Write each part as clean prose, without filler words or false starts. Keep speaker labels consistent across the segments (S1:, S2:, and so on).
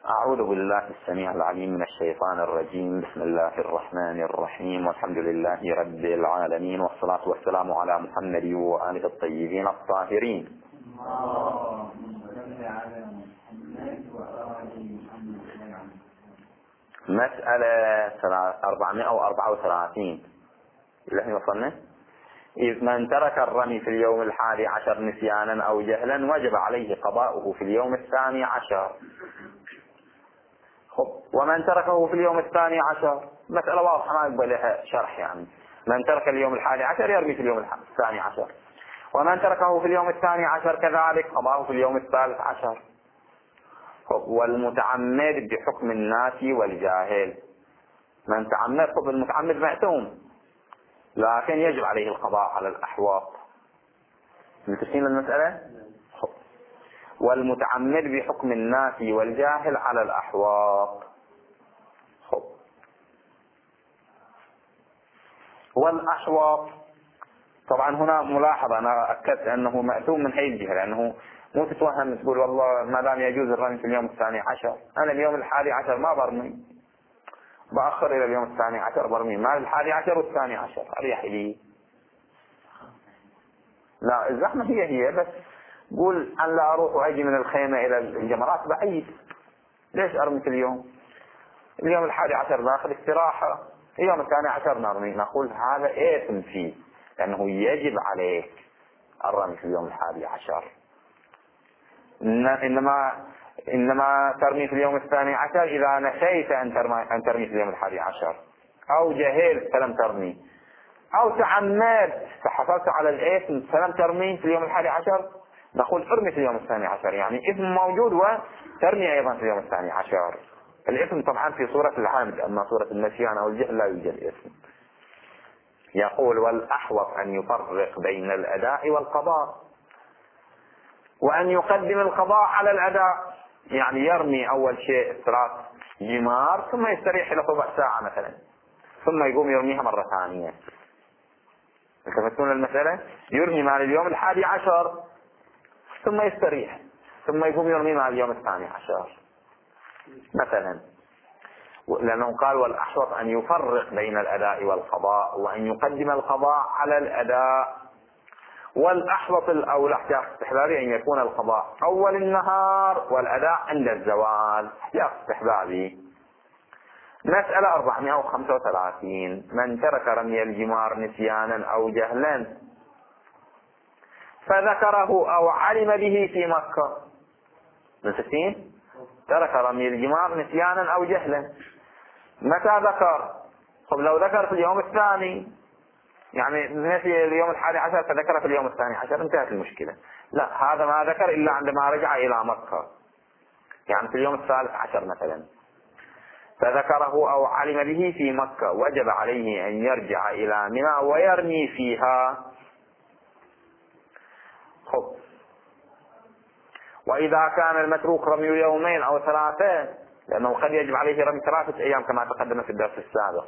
S1: أعوذ بالله السميع العليم من الشيطان الرجيم. بسم الله الرحمن الرحيم، والحمد لله رب العالمين، والصلاة والسلام على محمد وآله الطيبين الطاهرين. مسألة 434 اللي وصلنا. إذ من ترك الرمي في اليوم 11 نسيانا أو جهلا وجب عليه قضاؤه في اليوم 12. ومن تركه في اليوم 12 مسألة واضحة ما يقبل لها شرح. يعني من ترك اليوم 11 يرمي في اليوم 12، ومن تركه في اليوم 12 كذلك قضاؤه في اليوم 13. والمتعمد بحكم الناسي والجاهل. من تعمد المتعمد معتوم، لكن يجب عليه القضاء على الأحواط. متفقين المسألة؟ والمتعمد بحكم الناسي والجاهل على الأحواط. والأحواط طبعا هنا ملاحظة، أنا أكدت أنه مأثوم من حيث الجهة، لأنه مو تتوهم تقول والله ما دام يجوز الرمي في اليوم 12 أنا اليوم 11 ما برمي، بأخر إلى اليوم 12 برمي، ما 11 و12 أريح لي. لا، الزحمة هي بس قول أن لا أروح وأجي من الخيمة إلى الجمرات بعيد، ليش أرمي في اليوم 11 داخل استراحة، اليوم 12 نرمي. نقول هذا إثم فيه، لأنه يجب عليك الرمي في اليوم 11. إنما ترمي في اليوم 12 إذا نسيت أن ترمي في اليوم 11، أو جهلت فلم ترمي، أو تعمدت فحصلت على الإثم فلم ترمي في اليوم 11. نقول ارمي في اليوم 12، يعني إثم موجود وترمي أيضا في اليوم 12. الإثم طبعا في صورة العمد، أما صورة النسيان أو الجهل لا يوجد إثم. يقول والأحوط أن يفرق بين الأداء والقضاء، وأن يقدم القضاء على الأداء. يعني يرمي أول شيء 3 جمار ثم يستريح له ربع ساعة مثلا، ثم يقوم يرميها مرة ثانية. تفهمون المسألة؟ يرمي مال اليوم 11 ثم يستريح، ثم يقوم يرمي مال اليوم 12 مثلا. لأنه قال والأحوط أن يفرق بين الأداء والقضاء، وأن يقدم القضاء على الأداء. والأحوط الأولى احتياط استحبابي أن يكون القضاء أول النهار والأداء عند الزوال، احتياط استحبابي. مسألة 435 من ترك رمي الجمار نسيانا أو جهلا فذكره أو علم به في مكة. نسيتين؟ ترك رمي الجمار نسيانا أو جهلا، متى ذكر؟ طب لو ذكر في اليوم الثاني، يعني نسي اليوم 11 فذكر في اليوم 12، انتهت المشكلة. لا، هذا ما ذكر إلا عندما رجع إلى مكة، يعني في اليوم 13 مثلا، فذكره أو علم به في مكة وجب عليه أن يرجع إلى منى ويرمي فيها. وإذا كان المتروك رمي يومين أو 3، لأنه قد يجب عليه رمي 3 أيام كما تقدم في الدرس السابق،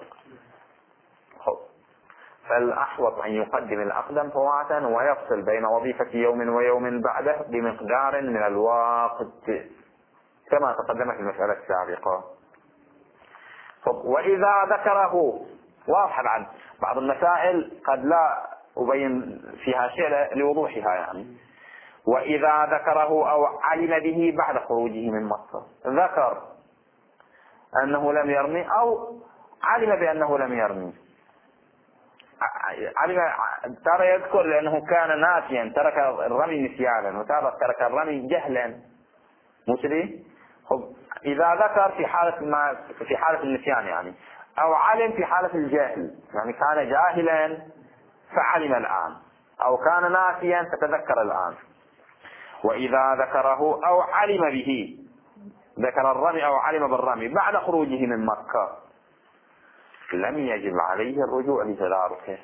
S1: فالأحوط أن يقدم الأقدم فواتا ويفصل بين وظيفة يوم ويوم بعده بمقدار من الوقت كما تقدم في المسألة السابقة. وإذا ذكره، واضح عن بعض المسائل قد لا أبين فيها شيء لوضوحها يعني. وإذا ذكره أو علم به بعد خروجه من مكة، ذكر أنه لم يرمي أو علم بأنه لم يرمي، ترى يذكر لأنه كان ناسيا ترك الرمي نسيانا، وترك الرمي جهلا مسري. إذا ذكر في حالة النسيان يعني، أو علم في حالة الجهل، يعني كان جاهلا فعلم الآن، أو كان ناسيا فتذكر الآن. وإذا ذكره أو علم به، ذكر الرمي أو علم بالرمي بعد خروجه من مكة، لم يجب عليه الرجوع لتداركه،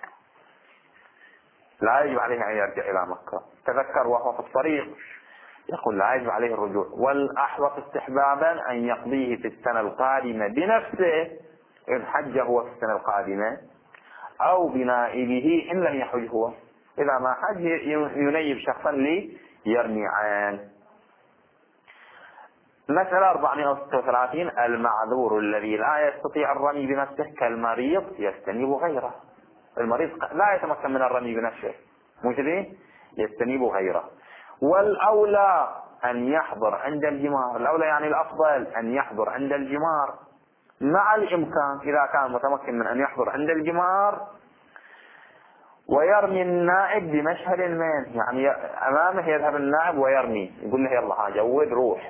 S1: لا يجب عليه أن يرجع إلى مكة. تذكر وهو في الطريق، يقول لا يجب عليه الرجوع. والأحوط استحبابا أن يقضيه في السنة القادمة بنفسه إن حج هو في السنة القادمة، أو بنائبه إن لم يحج هو. إذا ما حج ينيب شخصا ليرمي عنه. مسألة 436. المعذور الذي لا يستطيع الرمي بنفسه كالمريض يستنيب غيره. المريض لا يتمكن من الرمي بنفسه، مو كذي؟ يستنيب غيره. والأولى أن يحضر عند الجمار، الأولى يعني الأفضل أن يحضر عند الجمار مع الإمكان إذا كان متمكن من أن يحضر عند الجمار، ويرمي النائب بمشهد المين، يعني أمامه يذهب النائب ويرمي، يقول له يلا ها جود روح.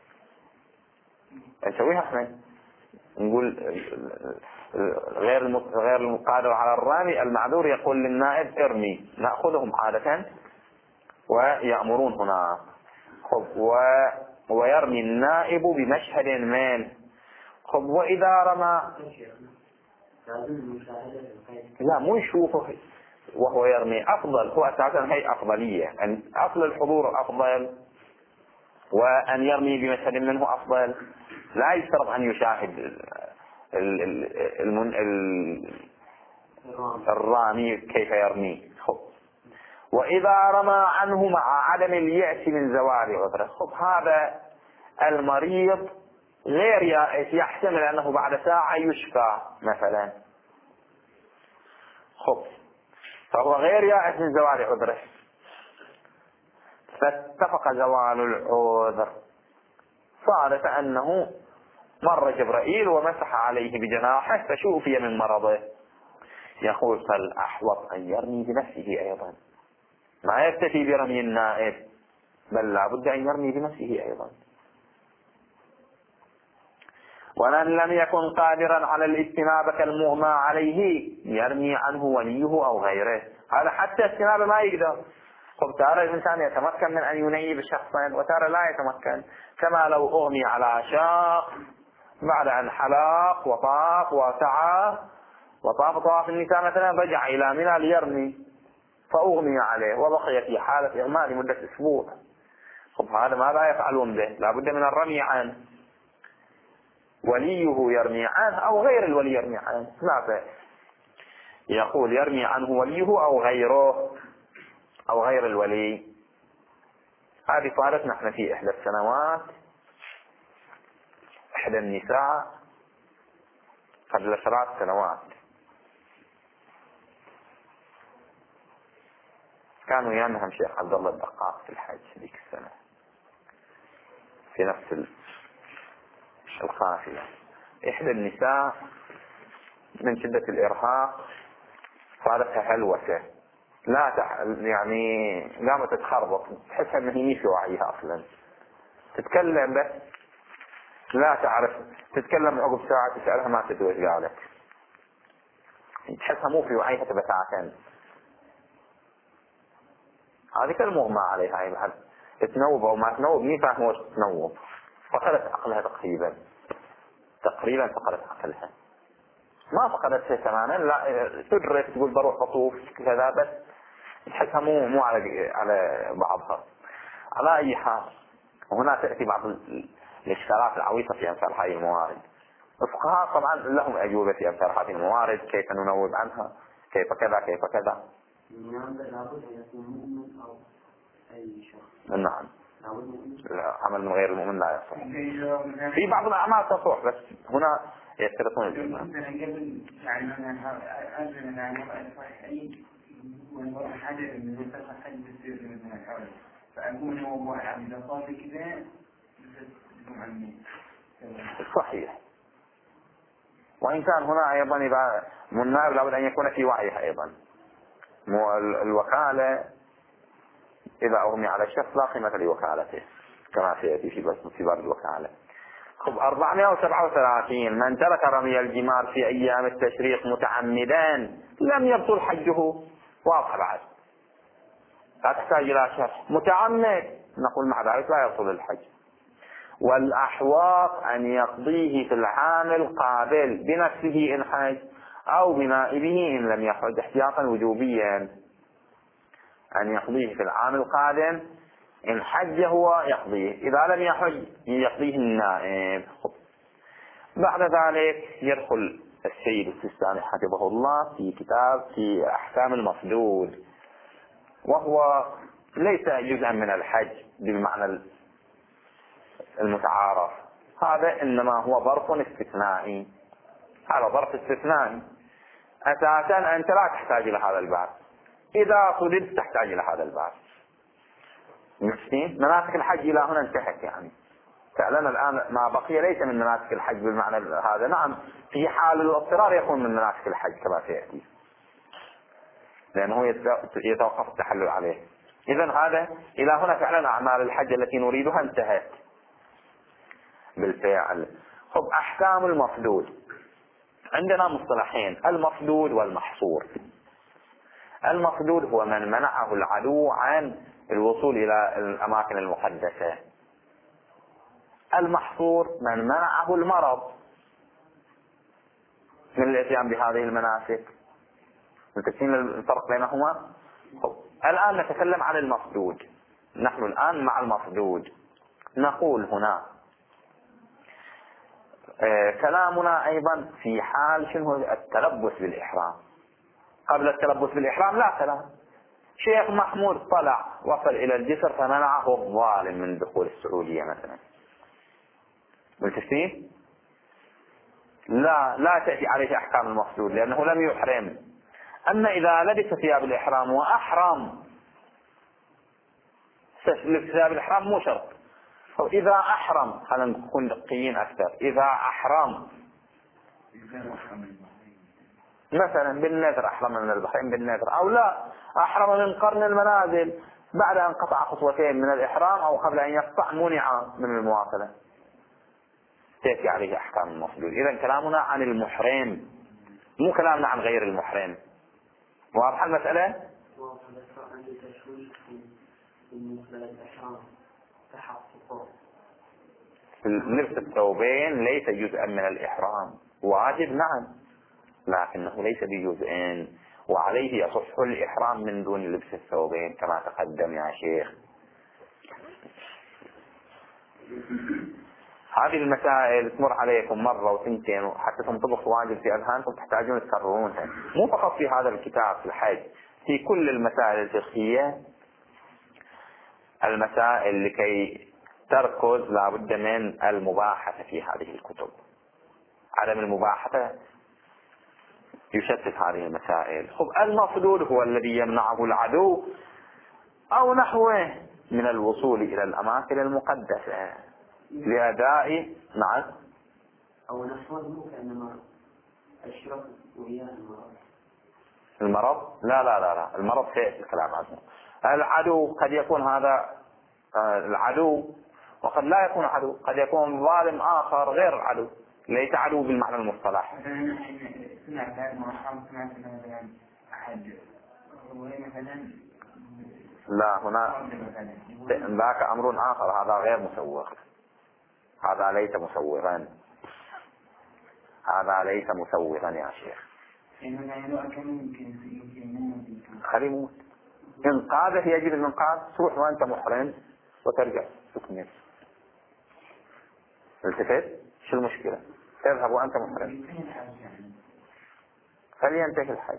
S1: نسويها احنا، نقول غير المقادر على الرامي المعذور يقول للنائب ارمي، نأخذهم عادة ويأمرون هنا. ويرمي النائب بمشهد المين. وإذا رمى لا مو يشوفه وهو يرمي أفضل، هو أساسا هي أفضلية، أن أصل الحضور أفضل وأن يرمي بمشهد منه أفضل. لا يشترط أن يشاهد الرامي كيف يرمي. وإذا رمى عنه مع عدم اليأس من زوال عذره، هذا المريض غير يائس، يحتمل أنه بعد ساعة يشفى مثلا، فهو غير يائس من زوال عذره، فاتفق زوال العذر، صار كأنه مر جبرائيل ومسح عليه بجناحه فشوفي من مرضه. يقول فالأحوط أن يرمي بنفسه أيضا، ما يكتفي برمي النائب، بل لا بد أن يرمي بنفسه أيضا. ومن لم يكن قادرا على الاجتناب كالمغمى عليه يرمي عنه وليه أو غيره. هذا حتى اجتناب ما يقدر. ترى الإنسان يتمكن من أن ينيب شخصا وترى لا يتمكن، كما لو أغمي على شاق بعد أن حلاق وطاف وسعى وطاف طواف النساء مثلا، رجع إلى منى ليرمي فأغمي عليه وبقي في حالة إغماء لمدة أسبوع. هذا ماذا يفعلون به؟ لا بد من الرمي عنه، وليه يرمي عنه أو غير الولي يرمي عنه، لا بأس. يقول يرمي عنه وليه أو غيره أو غير الولي. هذه صارت نحن في إحدى السنوات، إحدى النساء قبل 3 سنوات كانوا يامهم شيخ عبد الله الدقاق في الحج ذيك السنة في نفس القافلة. إحدى النساء من شدة الإرهاق صارتها هلوسة، يعني قامت تخربط، تحسها أنها هي في وعيها أصلا، تتكلم بس لا تعرف، تتكلم عقب ساعة تسألها ما تدري ايش قالت، تحسها مو في وعيها تبتعتين. هذه كالمغمى عليها، هاي محل تنوب أو ما تنوب، مين فاهم وش تنوب، فقدت عقلها تقريبا فقدت عقلها، ما فقدت شيء تماما، لا تدرك تقول بروح بطوف كذا، بس تحسها مو على بعضها. على أي حال هنا تأتي بعض الإشكالات العويصة في أمثال هذه الموارد. الفقهاء طبعا لهم أجوبة في أمثال هذه الموارد، كيف ننوب عنها، كيف كذا كيف كذا. نعم، عمل من غير المؤمن لا يصح. في بعض الأعمال تصح، بس هنا يشترطون الإيمان. صحيح. وإن كان هنا أيضا إذا النائب لابد أن يكون في وعيه أيضا. الوكالة إذا أغمي على الشخص لا قيمة لوكالته كما سيأتي في باب الوكالة. 437. من ترك رمي الجمار في أيام التشريق متعمدا لم يبطل حجه. واضح بعد، لا تحتاج إلى شرح. متعمد نقول مع ذلك لا يبطل الحج. والأحواط أن يقضيه في العام القابل بنفسه إن حج أو بنائبه إن لم يحج، احتياطا وجوبيا، أن يقضيه في العام القادم، إن حج هو يقضيه، إذا لم يحج يقضيه النائب. بعد ذلك يدخل السيد السيستاني حفظه الله في كتاب في أحكام المفدود، وهو ليس جزءا من الحج بالمعنى المتعارف، هذا إنما هو ظرف استثنائي. هذا ظرف استثنائي أساسا أنت لا تحتاج إلى هذا الباب، إذا صددت تحتاج إلى هذا الباب. مناسك الحج إلى هنا انتهت، يعني فعلا الآن ما بقي ليس من مناسك الحج بالمعنى هذا. نعم في حال الاضطرار يكون من مناسك الحج كما سيأتي، لأنه يتوقف التحلل عليه. إذن هذا إلى هنا فعلا أعمال الحج التي نريدها انتهت بالفعل. خب أحكام المفدود، عندنا مصطلحين: المفدود والمحصور. المفدود هو من منعه العدو عن الوصول إلى الأماكن المقدسة. المحصور من منعه المرض من الاتيان بهذه المناسك. متفقين الفرق بينهما؟ الآن نتكلم عن المفدود. نحن الآن مع المفدود. نقول هنا كلامنا أيضا في حال شنو التلبس بالإحرام. قبل التلبس بالإحرام لا كلام. شيخ محمود طلع وصل إلى الجسر فمنعه الظالم من دخول السعودية مثلا، متفقين؟ لا تأتي عليه أحكام المفدود لأنه لم يحرم. أما إذا لبس ثياب الإحرام وأحرم، لبس ثياب الإحرام مو شرط. إذا أحرم، خلينا نكون دقيقين أكثر، إذا أحرم مثلا بالنذر، أحرم من البحرين بالنذر، أو لا أحرم من قرن المنازل بعد أن قطع خطوتين من الإحرام أو قبل أن يقطع، منع من المواصلة، تأتي عليه أحكام المفدود. إذا كلامنا عن المحرم، مو كلامنا عن غير المحرم. واضحة المسألة؟ لبس الثوبين ليس جزءا من الإحرام، واجب نعم، لكنه ليس بجزءين، وعليه يصح الإحرام من دون لبس الثوبين كما تقدم يا شيخ. هذه المسائل تمر عليكم مرة وثنتين حتى تنطبق واجب في أذهانكم، تحتاجون تكررونها، مو فقط في هذا الكتاب في الحج، في كل المسائل الفقهية. المسائل لكي تركز لابد من المباحثة في هذه الكتب. عدم المباحثة يشتت هذه المسائل. خب المفدود هو الذي يمنعه العدو أو نحوه من الوصول إلى الأماكن المقدسة لأداء نعم
S2: أو نحوه كأنما أشرف وياه
S1: المرض. لا المرض سيأتي الكلام عنه. العدو قد يكون هذا العدو، وقد لا يكون عدو، قد يكون ظالم آخر غير عدو، ليس عدو بالمعنى المصطلح. لا هنا ذاك أمر آخر، هذا غير مسوغ، هذا ليس مسوغا، هذا ليس مسوغا يا شيخ. خليه يموت، إنقاذه يجب الإنقاذ، تروح وأنت محرم وترجع تكمل. التفت شو المشكلة؟ تذهب وأنت محرم، فلينتهي الحج،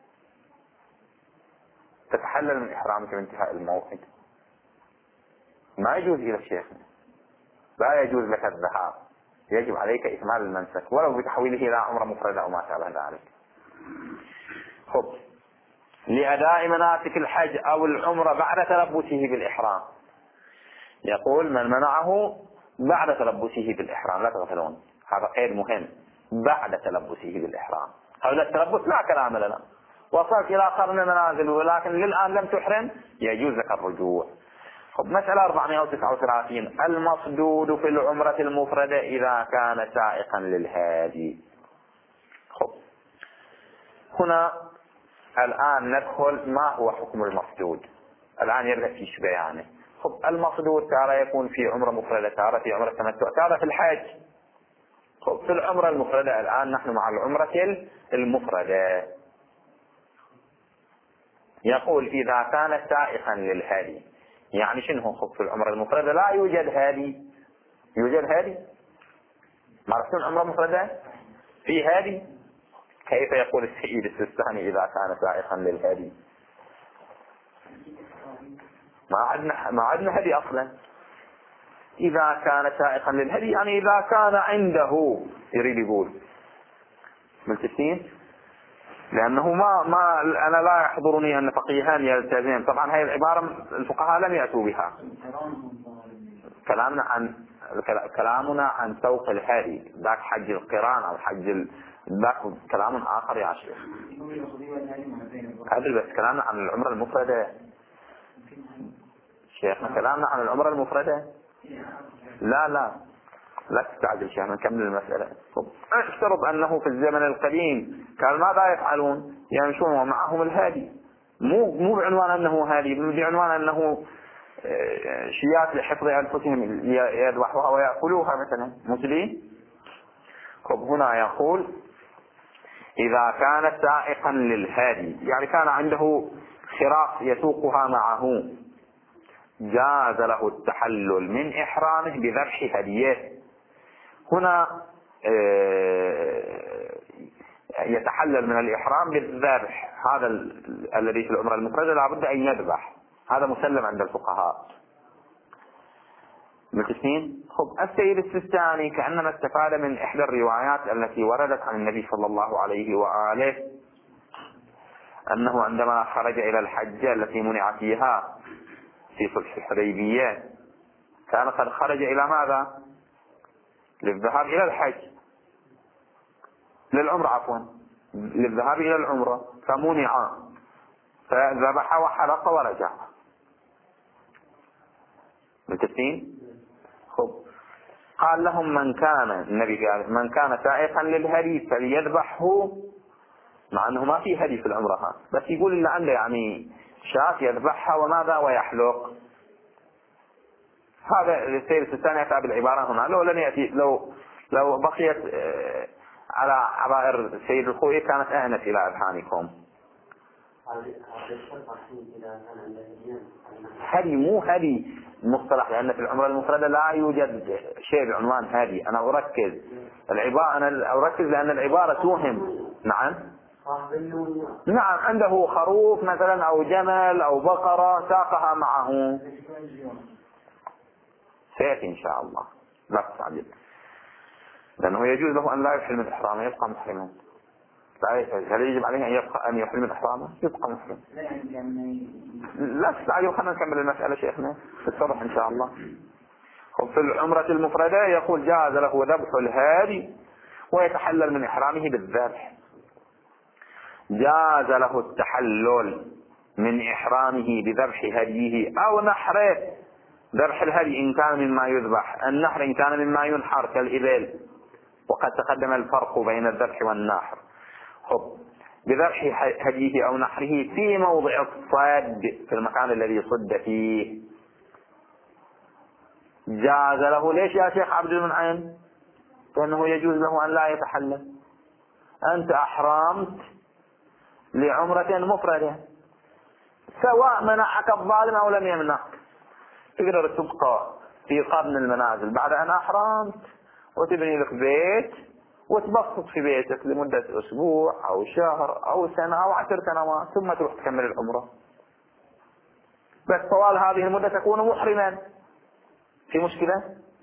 S1: تتحلل من إحرامك بانتهاء الموعد. ما يجوز إلى الشيخ، لا يجوز لك الذهاب، يجب عليك إكمال المنسك ولو بتحويله إلى عمرة مفردة أو ما شابه ذلك. خب لأداء مناسك الحج أو العمرة بعد تلبسه بالإحرام، يقول من منعه بعد تلبسه بالإحرام، لا تغفلون هذا قيد مهم، بعد تلبسه بالإحرام. قبل التلبس لا كلام لنا، وصلت إلى قرن منازل ولكن للآن لم تحرم، يجوز لك الرجوع. خب مسألة 439 المفدود في العمرة المفردة إذا كان سائقا للهادي. خب هنا الآن ندخل ما هو حكم المفدود، الآن يبدأ في بيانه. خب المفدود تارة يكون في عمرة مفردة، تارة في عمرة تمتع، تارة في الحج. خب في العمرة المفردة الآن نحن مع العمرة المفردة. يقول إذا كان سائقا للهادي، يعني شنو؟ خب في العمرة المفردة لا يوجد هادي، يوجد هادي؟ ما رأسون عمرة مفردة في هادي؟ كيف يقول السيد السيستاني إذا كان سائقا للهادي؟ ما عندنا هدي أصلا، إذا كان سائقا للهدي يعني إذا كان عنده، يريد يقول ملتفين، لأنه ما أنا لا يحضرني أن فقيهان يلتزم. طبعا هذه العبارة الفقهاء لم يأتوا بها. كلامنا عن سوق الهدي، ذاك حج القران أو حج ذاك كلام آخر يا شيخ. هذا بس كلامنا عن العمرة المفردة شيخنا، كلامنا عن العمرة المفردة. لا تستعجل شيخنا، نكمل المسألة. افترض أنه في الزمن القديم كان ماذا يفعلون؟ يمشون ومعهم الهادي، مو بعنوان أنه هادي، بعنوان أنه شيات لحفظ أنفسهم يذبحوها ويأكلوها مثلا مسلمين. هنا يقول إذا كان سائقا للهادي يعني كان عنده خراف يسوقها معه، جاز له التحلل من إحرامه بذبح هديه. هنا يتحلل من الإحرام بالذبح، هذا الذي في العمرة المفردة لابد أن يذبح، هذا مسلم عند الفقهاء. متفقين؟ السيد السيستاني كأنما استفاد من إحدى الروايات التي وردت عن النبي صلى الله عليه وآله أنه عندما خرج إلى الحجة التي منع فيها في صلح الحديبية كان قد خرج إلى ماذا؟ للذهاب إلى الحج، للعمرة عفوا، للذهاب إلى العمرة، فمنع فذبح وحلق ورجع. متفقين؟ قال لهم النبي قال من كان سائقا للهدي فليذبحه، مع أنه ما في هدي في العمرة، بس يقول اللي عنده يعني شاة يذبحها وماذا ويحلق. هذا السيد السيستاني يتعب العبارة هنا. لو لم يأتي لو بقيت على عبائر السيد الخوئي كانت أهنت إلى أذهانكم. هدي مو هدي مصطلح، لأن في العمرة المفردة لا يوجد شيء بعنوان هدي. أنا أركز لأن العبارة توهم. نعم عنده خروف مثلا أو جمل أو بقرة ساقها معه، سيأتي إن شاء الله لا تستعجل، لأنه يجوز له أن لا يحرم من إحرامه، يبقى محرما. هل يجب عليه أن يحرم من إحرامه؟ يبقى محرم. لا تستعجل، خلينا نكمل المسألة شيخنا تتضح إن شاء الله. في العمرة المفردة يقول جاز له ذبح الهادي ويتحلل من إحرامه بالذبح. جاز له التحلل من إحرامه بذبح هديه أو نحره. ذبح الهدي إن كان مما يذبح، النحر إن كان مما ينحر كالإبل، وقد تقدم الفرق بين الذبح والنحر. بذبح هديه أو نحره في موضع الصد، في المكان الذي صد فيه، جاز له. ليش يا شيخ عبد المنعم؟ لأنه يجوز له أن لا يتحلل. أنت أحرمت لعمرة مفردة، سواء منعك الظالم أو لم يمنعك، تقدر تبقى في قرن المنازل بعد أن أحرمت وتبني لك بيت وتبسط في بيتك لمدة أسبوع أو شهر أو سنة أو 10 سنوات، ثم تروح تكمل العمرة. بس طوال هذه المدة تكون محرما. في مشكلة؟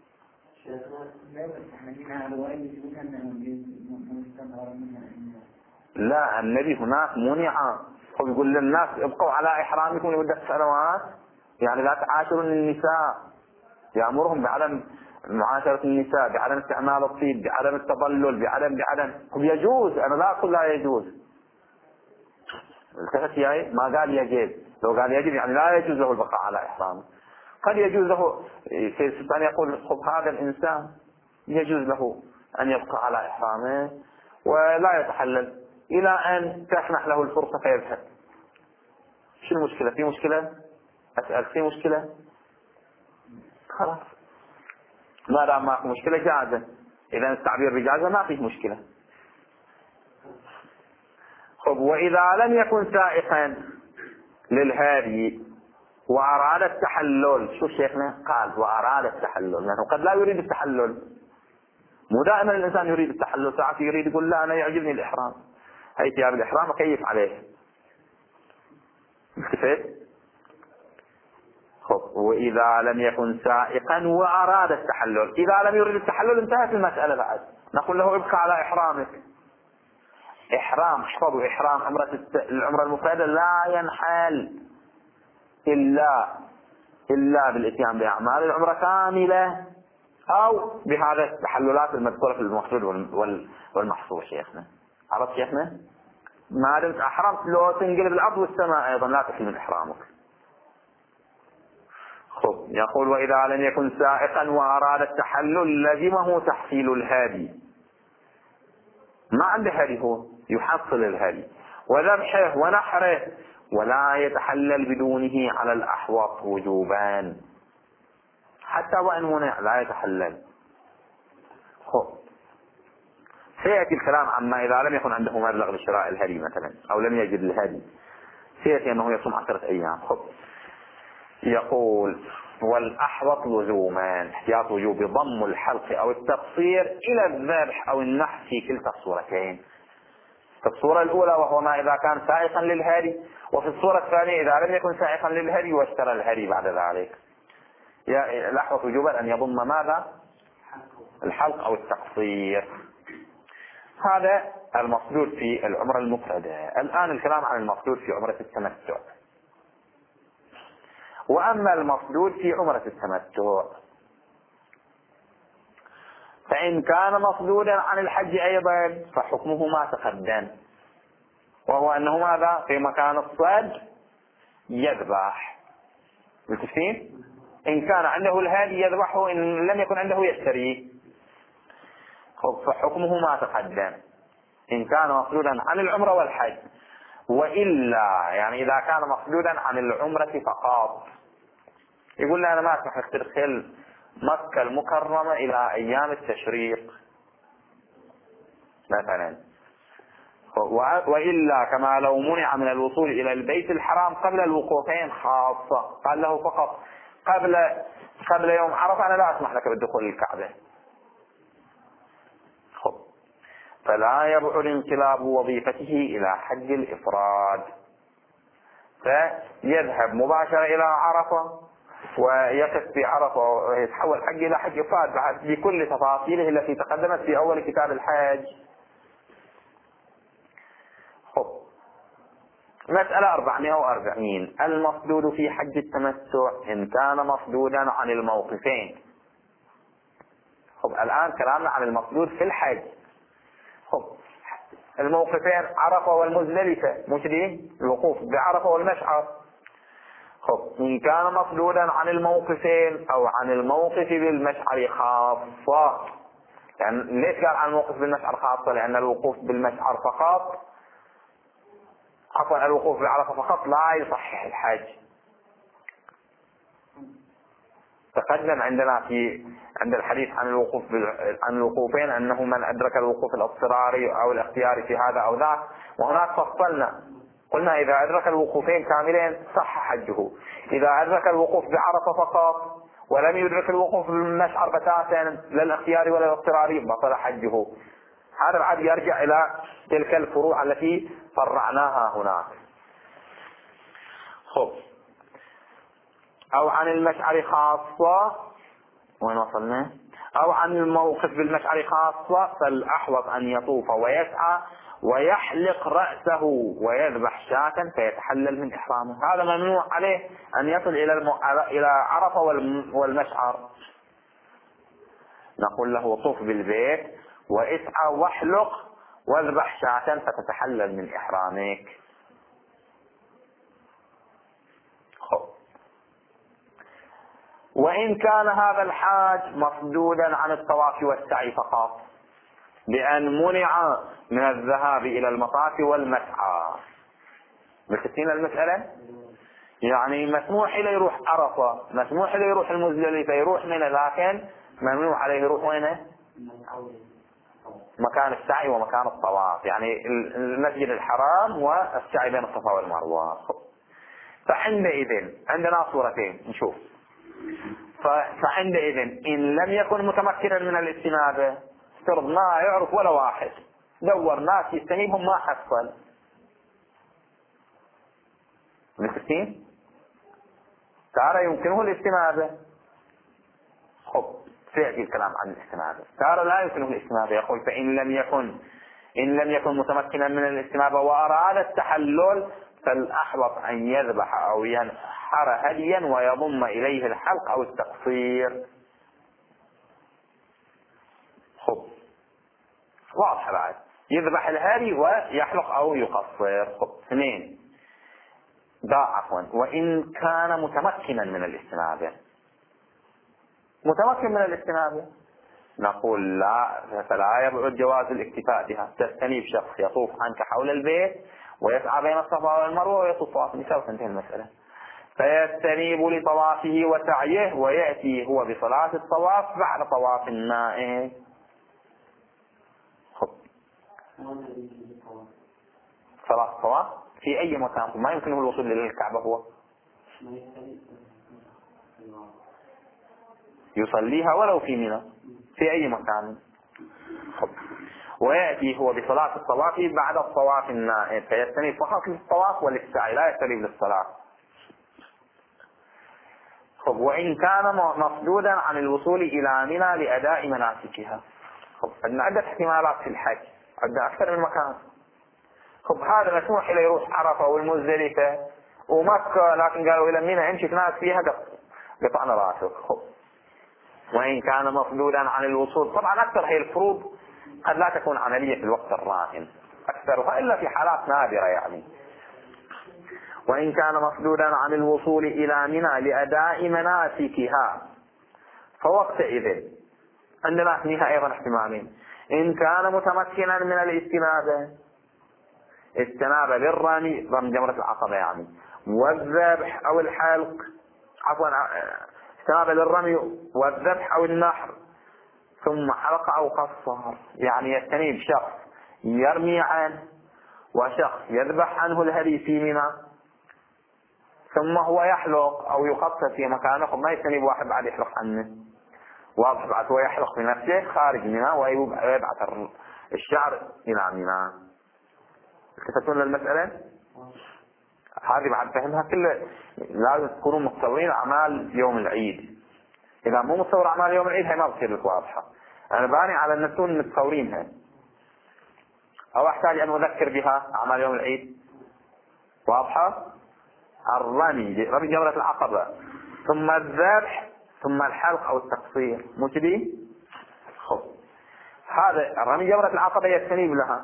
S1: لا، النبي هناك منع، هو يقول للناس ابقوا على إحرامكم لمدة سنوات، يعني لا تعاشروا النساء، يأمرهم بعدم معاشرة النساء، بعدم استعمال الطيب، بعدم التضلل، بعدم يجوز. أنا لا أقول لا يجوز، التفت يعني ما قال يجب. لو قال يجب يعني لا يجوز له البقاء على إحرامه. قد يجوز له، سيد السلطان يقول هذا الإنسان يجوز له أن يبقى على إحرامه ولا يتحلل إلى أن تسمح له الفرصة فيذهب. شو المشكلة؟ في مشكلة؟ أسأل، في مشكلة؟ خلاص، ما دام ما في مشكلة جازة. إذا التعبير بجازة ما فيه مشكلة. وإذا لم يكن سائقا للهادي وأراد التحلل، شوف شيخنا قال وأراد التحلل، لأنه قد لا يريد التحلل. مو دائما الإنسان يريد التحلل، ساعات يريد يقول لا أنا يعجبني الإحرام، هي ثياب الإحرام أكيف عليه. كيف؟ خب وإذا لم يكن سائقا وأراد التحلل، إذا لم يرد التحلل انتهت المسألة بعد، نقول له ابقى على إحرامك. إحرام، احفظوا إحرام العمرة المفردة لا ينحل إلا بالإتيان بأعمال العمرة كاملة أو بهذا التحللات المذكورة في المقصود والمحصور. شيخنا عرفت شيخنا؟ ما دمت أحرمت لو تنقلب الأرض والسماء أيضا لا تحل من إحرامك. خب يقول وإذا لم يكن سائقا وأراد التحلل لزمه تحصيل الهادي، ما عنده هدي هو يحصل الهدي وذبحه ونحره، ولا يتحلل بدونه على الأحوط وجوبان، حتى وإن منع لا يتحلل. خب سيأتي الكلام عما إذا لم يكن عنده مبلغ لشراء الهدي مثلا أو لم يجد الهدي، سيأتي أنه يصوم 10 أيام. خب يقول والأحوط لزومان، احتياط وجوب ضم الحلق أو التقصير إلى الذبح أو النحر في كلتا الصورتين. في الصورة الأولى وهو ما إذا كان سائقا للهدي، وفي الصورة الثانية إذا لم يكن سائقا للهدي واشترى الهدي بعد ذلك. الأحوط وجوبا أن يضم ماذا؟ الحلق أو التقصير. هذا المقصود في العمرة المفردة. الآن الكلام عن المقصود في عمرة التمتع. وأما المقصود في عمرة التمتع فإن كان مصدودا عن الحج أيضا فحكمه ما تقدم، وهو أنه ماذا؟ في مكان الصد يذبح. متفقين؟ إن كان عنده الهادي يذبحه، إن لم يكن عنده يشتريه. فحكمه ما تقدم إن كان مصدودا عن العمرة والحج. وإلا يعني إذا كان مصدودا عن العمرة فقط، يقول لي أنا ما أسمح لك تدخل مكة المكرمة إلى أيام التشريق مثلا. وإلا كما لو منع من الوصول إلى البيت الحرام قبل الوقوفين خاصة، قال له فقط قبل يوم عرفة أنا لا أسمح لك بالدخول للكعبة. فلا يبعد انقلاب وظيفته إلى حج الإفراد، فيذهب مباشرة إلى عرفة ويقف في عرفة ويتحول حج إلى حج إفراد بكل تفاصيله التي تقدمت في أول كتاب الحج. مسألة 440. المصدود في حج التمتع إن كان مصدودا عن الموقفين. الآن كلامنا عن المصدود في الحج. الموقفين عرفة والمزدلفة، مش دي الوقوف بعرفة والمشعر. إن كان مصدودا عن الموقفين أو عن الموقف بالمشعر خاصة. يعني ليش قال عن الموقف بالمشعر خاصة؟ لأن الوقوف بالمشعر فقط، عفوا الوقوف بعرفة فقط لا يصحح الحج. تقدم عندنا عند الحديث عن عن الوقوفين أنه من أدرك الوقوف الاضطراري أو الاختياري في هذا أو ذاك، وهناك فصلنا قلنا إذا أدرك الوقوفين كاملين صح حجه، إذا أدرك الوقوف بعرفة فقط ولم يدرك الوقوف بالمشعر بتاتا لا الاختياري ولا الاضطراري بطل حجه. هذا بعد يرجع إلى تلك الفروع التي فرعناها هناك. أو عن المشعر خاصة، وين وصلنا؟ أو عن الموقف بالمشعر خاصة، فالأحوط أن يطوف ويسعى ويحلق رأسه ويذبح شاة فيتحلل من إحرامه. هذا ممنوع عليه أن يصل إلى عرفة والمشعر. نقول له طوف بالبيت واسعى واحلق واذبح شاة فتتحلل من إحرامك. وإن كان هذا الحاج مصدودا عن الطواف والسعي فقط بأن منع من الذهاب إلى المطاف والمسعى. بتسين المسألة؟ يعني مسموح له يروح عرفة، مسموح له يروح المزدلفة، يروح منى، لكن ممنوع عليه يروح وينه؟ مكان السعي ومكان الطواف، يعني المسجد الحرام والسعي بين الصفا والمروة. فعندئذ عندنا صورتين نشوف. فعندئذ إن لم يكن متمكنا من الاستنابة، افترض ما يعرف ولا واحد، دور ناس يستنيبهم ما حصل، متفقين؟ تارة يمكنه الاستنابة. خب سيأتي الكلام عن الاستنابة. تارة لا يمكنه الاستنابة، يقول فإن لم يكن متمكنا من الاستنابة وأراد التحلل فالأحوط أن يذبح أو ينحر هديا ويضم إليه الحلق أو التقصير. خب واضح بعد، يذبح الهدي ويحلق أو يقصر. خب 2 عفوا، وإن كان متمكنا من الاستنابة. متمكن من الاستنابة نقول لا، فلا يبعد جواز الاكتفاء بها. تستنيب شخص يطوف عنك حول البيت ويسعى بين الصفا والمروة ويطوف طواف النساء وتنتهي المسألة. فيستنيب لطوافه وسعيه ويأتي هو بصلاة الطواف بعد طواف النائم. صلاة الطواف في أي مكان ما يمكنه الوصول للكعبة، هو يصليها ولو في منى في أي مكان. ويأتي هو بصلاة الطواف بعد الطواف النائم، فيستنيب فقط للطواف وللسعي، لا يستنيب للصلاة. وإن كان مصدودا عن الوصول إلى منى لأداء مناسكها. عندنا عدة احتمالات في الحج، عندنا أكثر من مكان. هذا مسموح له يروح عرفة والمزدلفة ومكة، لكن قالوا إلى منى امشي ناس فيها قطعنا راسك. وإن كان مصدودا عن الوصول، طبعا أكثر هي الفروض قد لا تكون عملية في الوقت الراهن أكثرها إلا في حالات نادرة يعني. وإن كان مصدودا عن الوصول إلى منى لأداء مناسكها فوقتئذ عندنا فيها أيضا احتمالين. إن كان متمكنا من الاستنابة، استنابة للرمي، رمي جمرة العقبة يعني، والذبح أو الحلق، عفوا استنابة للرمي والذبح أو النحر، ثم حلق أو قصر، يعني يستنيب شخص يرمي عنه وشخص يذبح عنه الهدي في منى، ثم هو يحلق أو يقصر في مكانه. ما يستنيب واحد بعد يحلق عنه، واضح بعد هو يحلق بنفسه خارج منى ويبعث الشعر إلى منى. التفتون للمسألة هذه بعد فهمها كله لازم تكونوا متصورين أعمال يوم العيد. إذا مو متصور أعمال يوم العيد هي ما بتصير لك واضحة. أنا باني على أن نكون متصورينها، أو أحتاج أن أذكر بها أعمال يوم العيد واضحة. الرمي، رمي جمرة العقبة، ثم الذبح، ثم الحلق أو التقصير، مو كذي؟ هذا رمي جمرة العقبة يستنيب لها،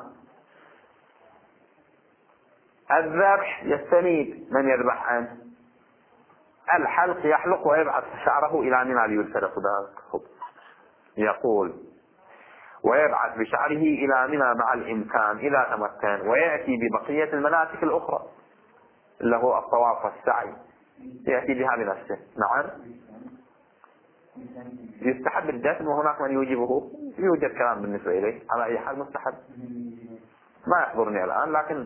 S1: الذبح يستنيب من يذبح عنه، الحلق يحلق ويبعث شعره إلى منى ليدفن ذاك. يقول ويبعث بشعره إلى منى مع الإمكان إذا تمكن، ويأتي ببقية المناسك الأخرى اللي هو الطواف والسعي، يأتي بها بنفسه. نعم يستحب الدفن، وهناك من يوجبه، يوجد كلام بالنسبة إليه، على أي حال مستحب ما يحضرني الآن، لكن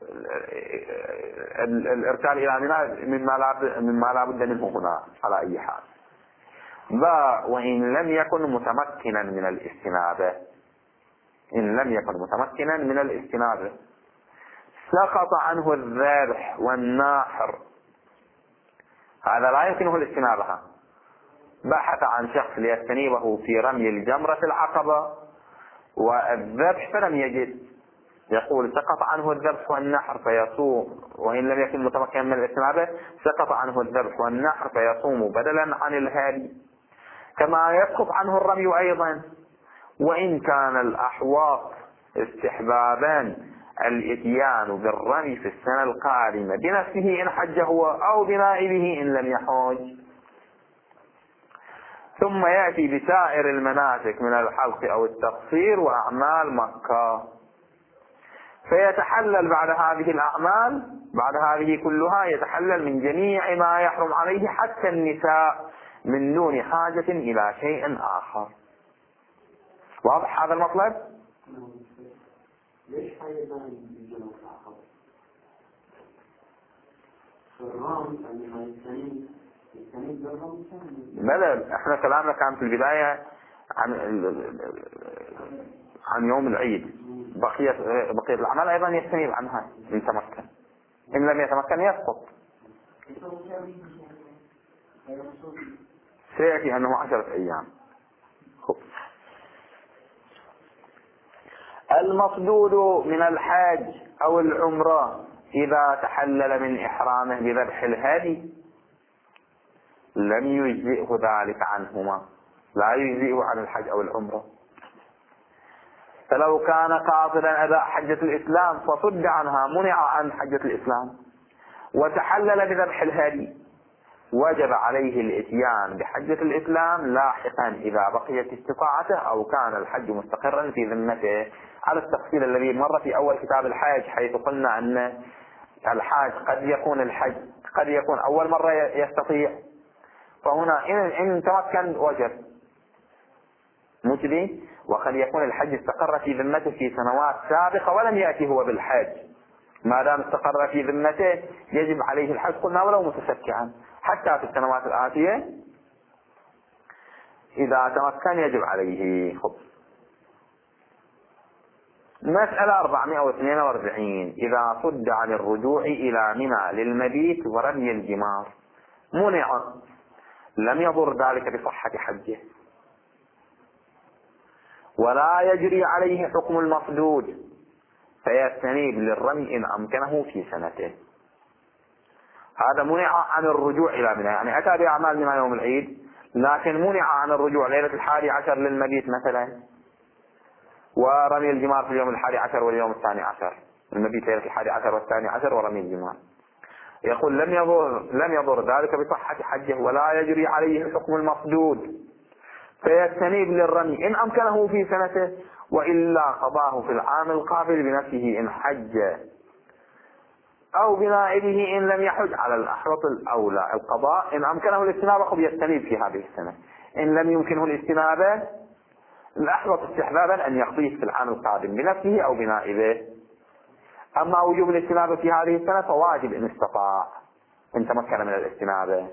S1: الإرسال إلى منى مما لا بد منه هنا على أي حال. وإن لم يكن متمكنا من الاستنابة، إن لم يكن متمكنا من الاستنابة سقط عنه الذبح والناحر، هذا لا يمكنه الاستنابة. بحث عن شخص ليستنيبه في رمي الجمرة العقبة والذبح فلم يجد، يقول سقط عنه الذبح والنحر فيصوم. وإن لم يكن متمكنا من الاستنابة سقط عنه الذبح والنحر فيصوم بدلا عن الهادي، كما يسقط عنه الرمي أيضا. وإن كان الأحواط استحبابا الاتيان بالرمي في السنة القادمة بنفسه إن حج هو أو بنائبه إن لم يحج، ثم يأتي بسائر المناسك من الحلق أو التقصير وأعمال مكة، فيتحلل بعد هذه الأعمال، بعد هذه كلها يتحلل من جميع ما يحرم عليه حتى النساء من دون حاجة إلى شيء آخر. واضح هذا المطلب؟
S2: ليش حاجة ما يجينا العقبة؟ الرام عندما يستنيب بالرام
S1: بلى احنا كلامنا كان في البداية عن يوم العيد، بقية الأعمال أيضا يستنيب عنها إن تمكن، إن لم يتمكن يسقط. سيأتي أنه 10 أيام. المصدود من الحاج أو العمرة إذا تحلل من إحرامه بذبح الهدي لم يجزئه ذلك عنهما، لا يجزئه عن الحج أو العمرة. فلو كان قاصدا أداء حجة الإسلام فصد عنها، منع عن حجة الإسلام، وتحلل بذبح الهدي، وجب عليه الإتيان بحجة الإسلام لاحقا إذا بقيت استطاعته أو كان الحج مستقرا في ذمته، على التفصيل الذي مر في أول كتاب الحج، حيث قلنا أن الحاج قد يكون أول مرة يستطيع، فهنا إن تمكن وجب مجدي، وقد يكون الحج استقر في ذمته في سنوات سابقة ولم يأتي هو بالحج، ما دام استقر في ذمته يجب عليه الحج، قلنا ولو متشكعا، حتى في السنوات الآتية إذا تمكن يجب عليه. مسألة 442. إذا صد عن الرجوع إلى منى للمبيت ورمي الجمار منع، لم يضر ذلك بصحة حجه، ولا يجري عليه حكم المصدود، فيستنيب للرمي إن أمكنه في سنته. هذا منع عن الرجوع إلى منى، يعني أتى بأعمال منى يوم العيد، لكن منع عن الرجوع ليلة 11 للمبيت مثلا، ورمي الجمار في اليوم 11 واليوم 12، المبيت ليلة 11 و12 ورمي الجمار. يقول لم يضر ذلك بصحة حجه، ولا يجري عليه حكم المصدود، فيستنيب للرمي إن أمكنه في سنته، وإلا قضاه في العام القابل بنفسه إن حج، أو بنائبه إن لم يحج، على الأحوط الأولى القضاء. إن أمكنه الاستنابة قد يستنيب في هذه السنة، إن لم يمكنه الاستنابة الأحوط استحبابا أن يقضيه في العام القادم بنفسه أو بنائبه. أما وجوب الاستنابة في هذه السنة فواجب إن استطاع، إن تمكن من الاستنابة.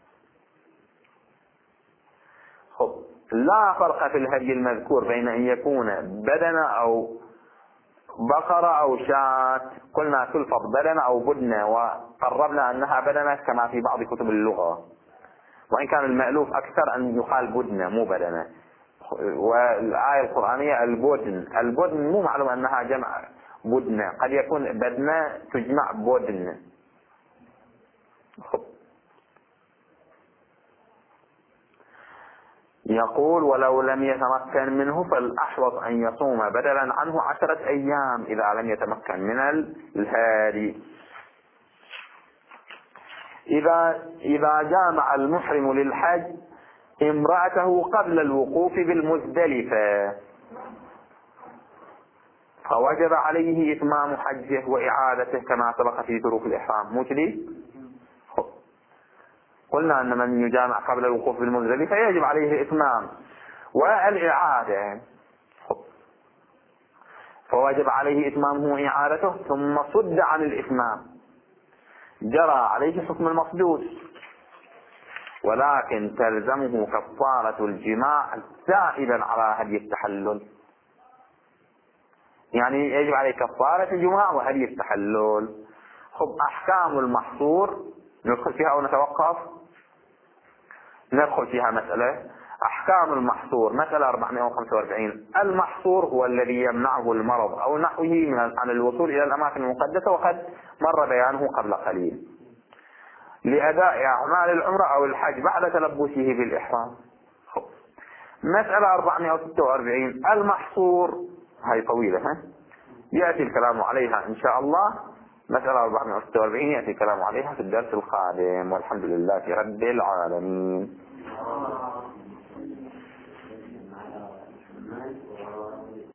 S1: لا فرق في الهدي المذكور بين أن يكون بدنة أو بقرة أو شاة، قلنا تلفظ بدنة أو بدنة، وقربنا أنها بدنة كما في بعض كتب اللغة، وإن كان المألوف أكثر أن يقال بدنة مو بدنة. والآية القرآنية البدن مو معلوم أنها جمع بدنة، قد يكون بدنة تجمع بدن. يقول ولو لم يتمكن منه فالأحوط أن يصوم بدلا عنه 10 أيام إذا لم يتمكن من الهادي. إذا جامع المحرم للحج امرأته قبل الوقوف بالمزدلفة فوجب عليه إتمام حجه وإعادته كما سبق في شروط الإحرام. مجدي قلنا أن من يجامع قبل الوقوف بالمزدلفة يجب عليه إتمام والإعادة، فوجب عليه إتمامه وإعادته، ثم صد عن الإتمام جرى عليه حكم المصدود، ولكن تلزمه كفارة الجماع زائدا على هدي التحلل، يعني يجب عليه كفارة الجماع وهدي التحلل. أحكام المحصور ندخل فيها أو نتوقف؟ ندخل فيها مسألة أحكام المحصور. مسألة 445. المحصور هو الذي يمنعه المرض أو نحوه عن الوصول إلى الأماكن المقدسة، وقد مر بيانه قبل قليل، لأداء أعمال العمرة أو الحج بعد تلبسه بالإحرام. مسألة 446. المحصور هاي طويلة يأتي الكلام عليها إن شاء الله. مسألة 446 يأتي الكلام عليها في الدرس القادم، والحمد لله رب العالمين.